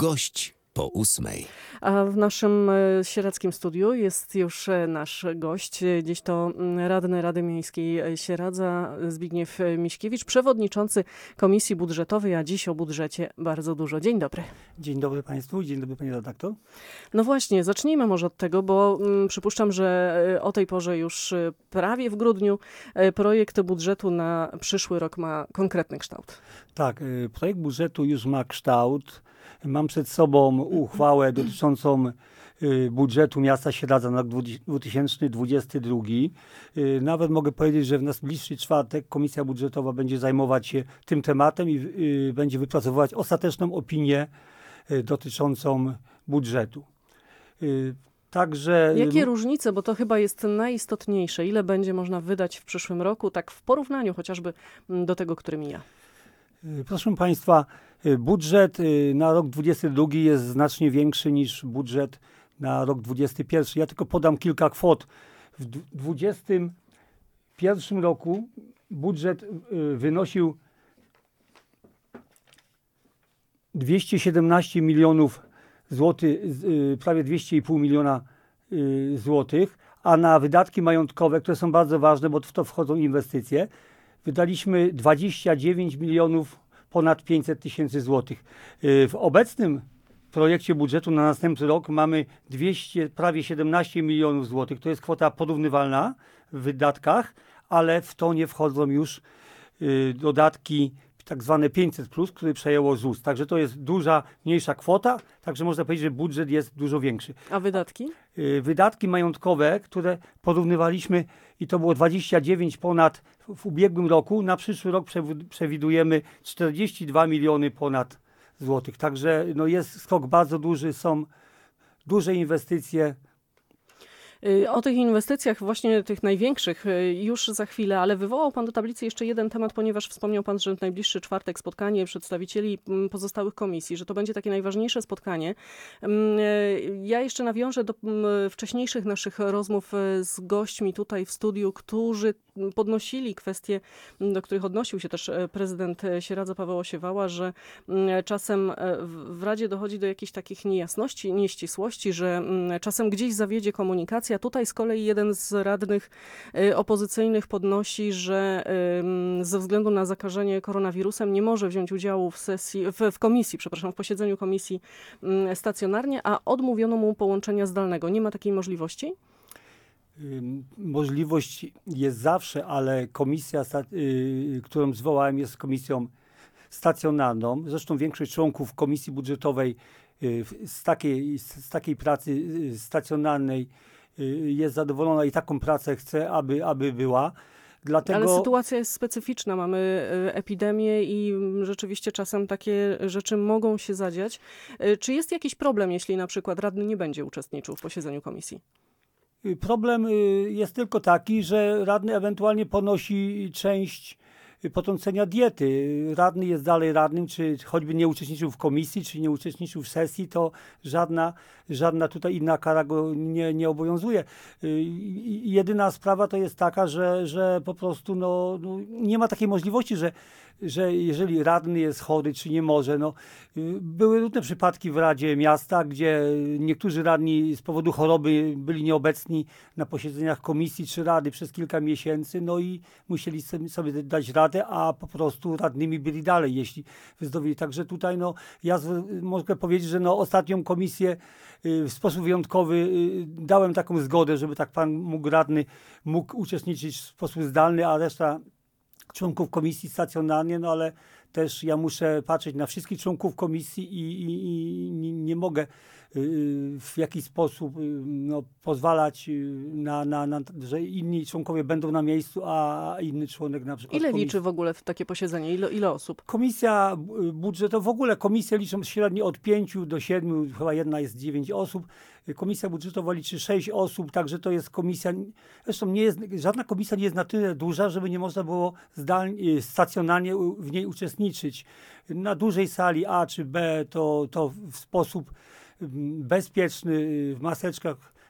Gość po 8. A w naszym sieradzkim studiu jest już nasz gość. Dziś to radny Rady Miejskiej Sieradza Zbigniew Miśkiewicz, przewodniczący Komisji Budżetowej, a dziś o budżecie bardzo dużo. Dzień dobry. Dzień dobry Państwu, dzień dobry Pani redaktor. No właśnie, zacznijmy może od tego, bo przypuszczam, że o tej porze już prawie w grudniu projekt budżetu na przyszły rok ma konkretny kształt. Tak, projekt budżetu już ma kształt. Mam przed sobą uchwałę dotyczącą budżetu miasta Sieradza na rok 2022. Nawet mogę powiedzieć, że w najbliższy czwartek Komisja Budżetowa będzie zajmować się tym tematem i będzie wypracowywać ostateczną opinię dotyczącą budżetu. Także... Jakie różnice, bo to chyba jest najistotniejsze, ile będzie można wydać w przyszłym roku, tak w porównaniu chociażby do tego, który mija? Proszę Państwa, budżet na rok 2022 jest znacznie większy niż budżet na rok 2021. Ja tylko podam kilka kwot. W 2021 roku budżet wynosił 217 milionów złotych, prawie 200,5 miliona złotych, a na wydatki majątkowe, które są bardzo ważne, bo w to wchodzą inwestycje, wydaliśmy 29 milionów ponad 500 tysięcy złotych. W obecnym projekcie budżetu na następny rok mamy prawie 17 milionów złotych. To jest kwota porównywalna w wydatkach, ale w to nie wchodzą już dodatki tak zwane 500+, które przejęło ZUS. Także to jest mniejsza kwota, także można powiedzieć, że budżet jest dużo większy. A wydatki? Wydatki majątkowe, które porównywaliśmy i to było 29 ponad w ubiegłym roku, na przyszły rok przewidujemy 42 miliony ponad złotych. Także no jest skok bardzo duży, są duże inwestycje. O tych inwestycjach, właśnie tych największych, już za chwilę, ale wywołał Pan do tablicy jeszcze jeden temat, ponieważ wspomniał Pan, że w najbliższy czwartek spotkanie przedstawicieli pozostałych komisji, że to będzie takie najważniejsze spotkanie. Ja jeszcze nawiążę do wcześniejszych naszych rozmów z gośćmi tutaj w studiu, którzy podnosili kwestie, do których odnosił się też prezydent Sieradza Paweł Osiewała, że czasem w Radzie dochodzi do jakichś takich niejasności, nieścisłości, że czasem gdzieś zawiedzie komunikacja. Tutaj z kolei jeden z radnych opozycyjnych podnosi, że ze względu na zakażenie koronawirusem nie może wziąć udziału w posiedzeniu komisji stacjonarnie, a odmówiono mu połączenia zdalnego. Nie ma takiej możliwości? Możliwość jest zawsze, ale komisja, którą zwołałem, jest komisją stacjonarną. Zresztą większość członków komisji budżetowej z takiej pracy stacjonarnej jest zadowolona i taką pracę chce, aby była. Dlatego... Ale sytuacja jest specyficzna. Mamy epidemię i rzeczywiście czasem takie rzeczy mogą się zadziać. Czy jest jakiś problem, jeśli na przykład radny nie będzie uczestniczył w posiedzeniu komisji? Problem jest tylko taki, że radny ewentualnie ponosi część potrącenia diety. Radny jest dalej radnym, czy choćby nie uczestniczył w komisji, czy nie uczestniczył w sesji, to żadna tutaj inna kara go nie obowiązuje. Jedyna sprawa to jest taka, że po prostu nie ma takiej możliwości, że jeżeli radny jest chory, czy nie może. Były różne przypadki w Radzie Miasta, gdzie niektórzy radni z powodu choroby byli nieobecni na posiedzeniach komisji czy rady przez kilka miesięcy, i musieli sobie dać radę, a po prostu radnymi byli dalej, jeśli wyzdrowili. Także tutaj ja mogę powiedzieć, że ostatnią komisję w sposób wyjątkowy dałem taką zgodę, żeby tak pan radny mógł uczestniczyć w sposób zdalny, a reszta członków komisji stacjonarnie, ale też ja muszę patrzeć na wszystkich członków komisji i nie mogę w jakiś sposób pozwalać że inni członkowie będą na miejscu, a inny członek na przykład Ile liczy w ogóle w takie posiedzenie? Ile osób? Komisja budżetowa, w ogóle komisje liczą średnio od 5 do 7, chyba jedna jest 9 osób. Komisja budżetowa liczy 6 osób, także to jest komisja, zresztą żadna komisja nie jest na tyle duża, żeby nie można było stacjonarnie w niej uczestniczyć. Na dużej sali A czy B to w sposób bezpieczny, w maseczkach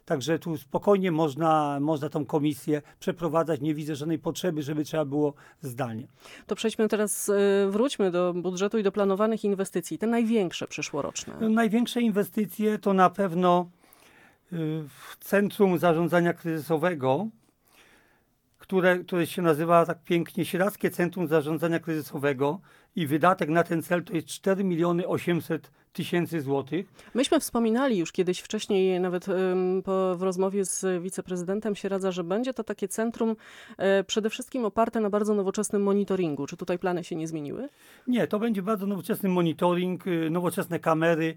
Także tu spokojnie można tą komisję przeprowadzać. Nie widzę żadnej potrzeby, żeby trzeba było zdalnie. To przejdźmy teraz, wróćmy do budżetu i do planowanych inwestycji, te największe przyszłoroczne. Największe inwestycje to na pewno Centrum Zarządzania Kryzysowego, które się nazywa tak pięknie Sieradzkie Centrum Zarządzania Kryzysowego i wydatek na ten cel to jest 4 800 000 złotych. Myśmy wspominali już kiedyś wcześniej, nawet w rozmowie z wiceprezydentem Sieradza, że będzie to takie centrum przede wszystkim oparte na bardzo nowoczesnym monitoringu. Czy tutaj plany się nie zmieniły? Nie, to będzie bardzo nowoczesny monitoring, nowoczesne kamery,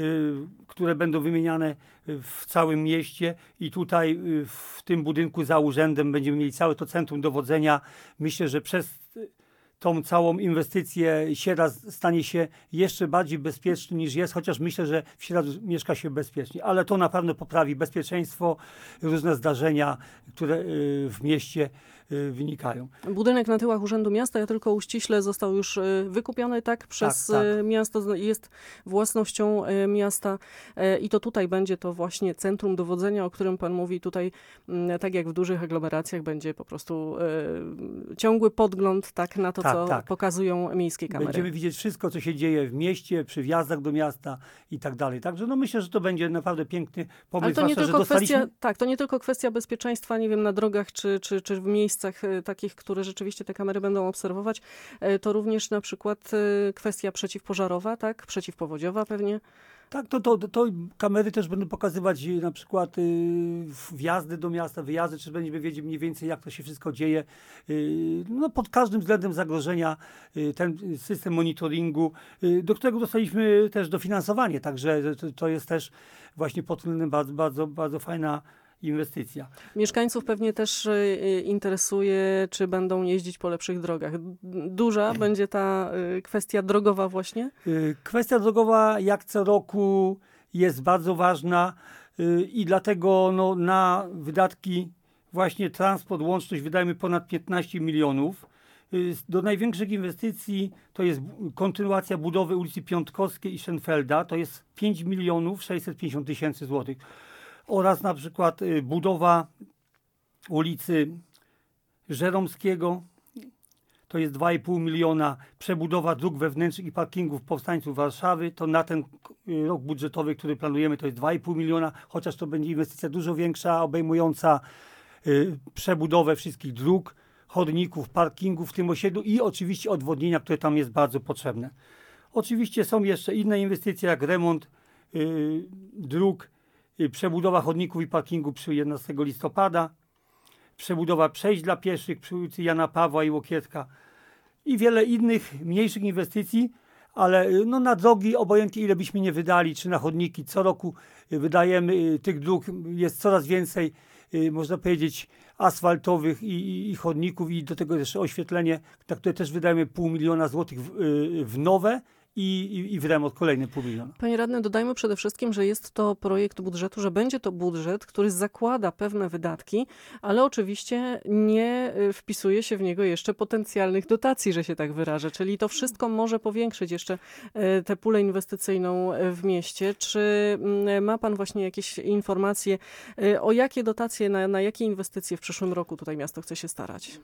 które będą wymieniane w całym mieście i tutaj w tym budynku za urzędem będziemy mieli całe to centrum dowodzenia. Myślę, że przez tą całą inwestycję Sieradz stanie się jeszcze bardziej bezpieczny niż jest, chociaż myślę, że w Sieradzu mieszka się bezpiecznie, ale to na pewno poprawi bezpieczeństwo, różne zdarzenia, które w mieście wynikają. Budynek na tyłach Urzędu Miasta, ja tylko uściślę, został już wykupiony, tak? Przez tak. miasto, jest własnością miasta i to tutaj będzie to właśnie centrum dowodzenia, o którym pan mówi tutaj, tak jak w dużych aglomeracjach, będzie po prostu ciągły podgląd tak, na to, co pokazują miejskie kamery. Będziemy widzieć wszystko, co się dzieje w mieście, przy wjazdach do miasta i tak dalej. Także myślę, że to będzie naprawdę piękny pomysł. Ale to nie tylko kwestia, to nie tylko kwestia bezpieczeństwa, nie wiem, na drogach czy w miejscach takich, które rzeczywiście te kamery będą obserwować, to również na przykład kwestia przeciwpożarowa, tak? Przeciwpowodziowa pewnie. Tak, to kamery też będą pokazywać na przykład wjazdy do miasta, wyjazdy, czy będziemy wiedzieć mniej więcej, jak to się wszystko dzieje. Pod każdym względem zagrożenia ten system monitoringu, do którego dostaliśmy też dofinansowanie, także to jest też właśnie pod tym względem bardzo, bardzo, bardzo fajna inwestycja. Mieszkańców pewnie też interesuje, czy będą jeździć po lepszych drogach. Duża będzie ta kwestia drogowa właśnie? Kwestia drogowa jak co roku jest bardzo ważna i dlatego na wydatki właśnie transport, łączność wydajemy ponad 15 milionów. Do największych inwestycji to jest kontynuacja budowy ulicy Piątkowskiej i Schenfelda, to jest 5 650 000 złotych. Oraz na przykład budowa ulicy Żeromskiego, to jest 2,5 miliona, przebudowa dróg wewnętrznych i parkingów powstańców Warszawy, to na ten rok budżetowy, który planujemy, to jest 2,5 miliona, chociaż to będzie inwestycja dużo większa, obejmująca przebudowę wszystkich dróg, chodników, parkingów w tym osiedlu i oczywiście odwodnienia, które tam jest bardzo potrzebne. Oczywiście są jeszcze inne inwestycje, jak remont dróg, przebudowa chodników i parkingu przy 11 listopada, przebudowa przejść dla pieszych przy ulicy Jana Pawła i Łokietka i wiele innych mniejszych inwestycji, ale na drogi, obojętnie ile byśmy nie wydali, czy na chodniki, co roku wydajemy tych dróg, jest coraz więcej, można powiedzieć, asfaltowych i chodników i do tego jeszcze oświetlenie, na które też wydajemy 500 000 złotych w nowe i w remont kolejne 500 000. Panie radny, dodajmy przede wszystkim, że jest to projekt budżetu, że będzie to budżet, który zakłada pewne wydatki, ale oczywiście nie wpisuje się w niego jeszcze potencjalnych dotacji, że się tak wyrażę. Czyli to wszystko może powiększyć jeszcze tę pulę inwestycyjną w mieście. Czy ma pan właśnie jakieś informacje, o jakie dotacje, na jakie inwestycje w przyszłym roku tutaj miasto chce się starać?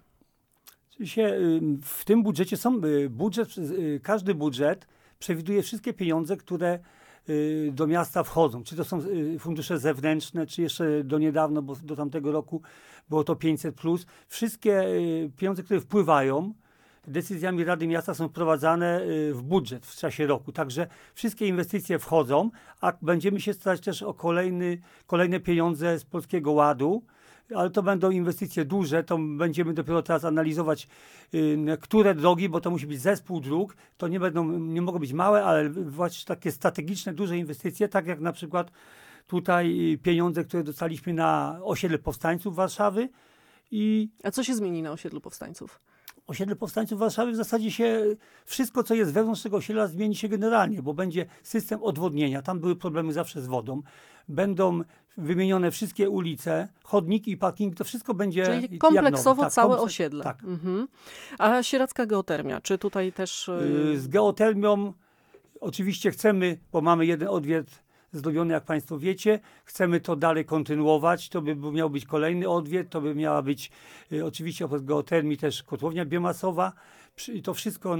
W tym budżecie każdy budżet przewiduje wszystkie pieniądze, które do miasta wchodzą. Czy to są fundusze zewnętrzne, czy jeszcze do niedawna, bo do tamtego roku było to 500+. Wszystkie pieniądze, które wpływają, decyzjami Rady Miasta są wprowadzane w budżet w czasie roku. Także wszystkie inwestycje wchodzą, a będziemy się starać też o kolejne pieniądze z Polskiego Ładu, ale to będą inwestycje duże, to będziemy dopiero teraz analizować, które drogi, bo to musi być zespół dróg, to nie mogą być małe, ale właśnie takie strategiczne, duże inwestycje, tak jak na przykład tutaj pieniądze, które dostaliśmy na osiedle powstańców Warszawy. A co się zmieni na osiedlu powstańców? Osiedle powstańców Warszawy w zasadzie wszystko, co jest wewnątrz tego osiedla, zmieni się generalnie, bo będzie system odwodnienia. Tam były problemy zawsze z wodą. Będą wymienione wszystkie ulice, chodniki i parkingi, to wszystko będzie czyli kompleksowo całe osiedle. Tak. Mhm. A sieradzka geotermia, czy tutaj też... Z geotermią oczywiście chcemy, bo mamy jeden odwiert zrobione, jak Państwo wiecie. Chcemy to dalej kontynuować. To by miał być kolejny odwiet, to by miała być oczywiście oprócz geotermii też kotłownia biomasowa. To wszystko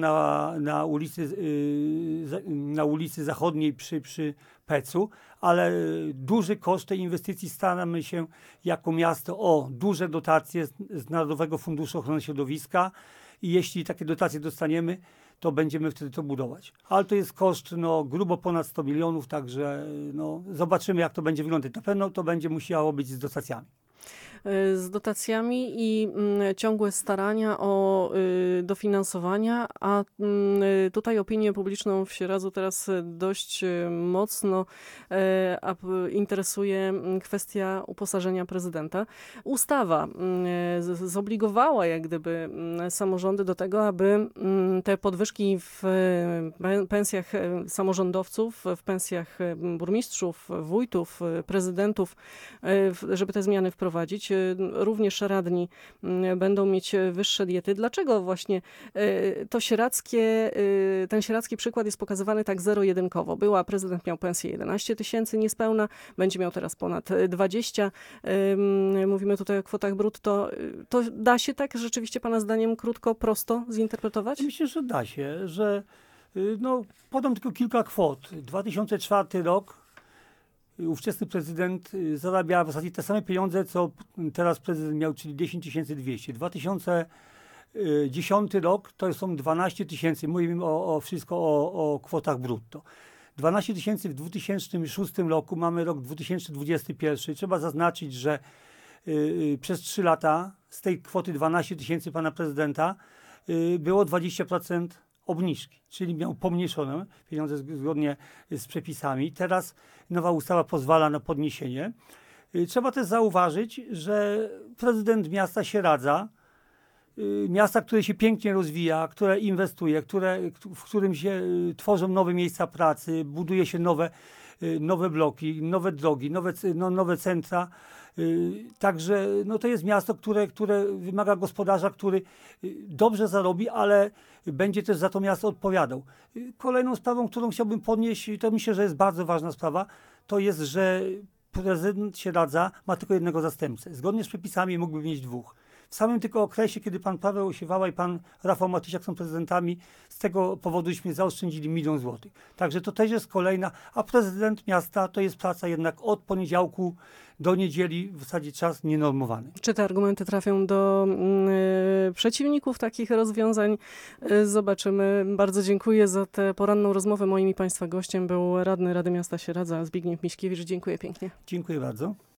na ulicy Zachodniej przy Pecu, ale duży koszt tej inwestycji staramy się jako miasto o duże dotacje z Narodowego Funduszu Ochrony Środowiska i jeśli takie dotacje dostaniemy, to będziemy wtedy to budować. Ale to jest koszt grubo ponad 100 milionów, także zobaczymy, jak to będzie wyglądać. Na pewno to będzie musiało być z dotacjami. Z dotacjami i ciągłe starania o dofinansowania, a tutaj opinię publiczną w Sieradzu teraz dość mocno interesuje kwestia uposażenia prezydenta. Ustawa zobligowała jak gdyby samorządy do tego, aby te podwyżki w pensjach samorządowców, w pensjach burmistrzów, wójtów, prezydentów, żeby te zmiany wprowadzić. Również radni będą mieć wyższe diety. Dlaczego właśnie ten sieradzki przykład jest pokazywany tak zero-jedynkowo? Prezydent miał pensję 11 tysięcy niespełna, będzie miał teraz ponad 20. Mówimy tutaj o kwotach brutto. To da się tak rzeczywiście Pana zdaniem krótko, prosto zinterpretować? Myślę, że da się, że podam tylko kilka kwot. 2004 rok ówczesny prezydent zarabiał w zasadzie te same pieniądze, co teraz prezydent miał, czyli 10 200. 2010 rok to są 12 tysięcy. Mówimy o kwotach brutto. 12 tysięcy w 2006 roku, mamy rok 2021. Trzeba zaznaczyć, że przez 3 lata z tej kwoty 12 tysięcy pana prezydenta było 20% obniżki, czyli miał pomniejszone pieniądze zgodnie z przepisami. Teraz nowa ustawa pozwala na podniesienie. Trzeba też zauważyć, że prezydent miasta Sieradza, miasta, które się pięknie rozwija, które inwestuje, w którym się tworzą nowe miejsca pracy, buduje się nowe bloki, nowe drogi, nowe centra. Także to jest miasto, które wymaga gospodarza, który dobrze zarobi, ale będzie też za to miasto odpowiadał. Kolejną sprawą, którą chciałbym podnieść, to myślę, że jest bardzo ważna sprawa, to jest, że prezydent Sieradza ma tylko jednego zastępcę. Zgodnie z przepisami mógłby mieć 2. W samym tylko okresie, kiedy pan Paweł Osiewała i pan Rafał Matysiak są prezydentami, z tego powoduśmy zaoszczędzili 1 000 000 złotych. Także to też jest kolejna, a prezydent miasta to jest praca jednak od poniedziałku do niedzieli, w zasadzie czas nienormowany. Czy te argumenty trafią do przeciwników takich rozwiązań? Zobaczymy. Bardzo dziękuję za tę poranną rozmowę. Moim i Państwa gościem był radny Rady Miasta Sieradza Zbigniew Miśkiewicz. Dziękuję pięknie. Dziękuję bardzo.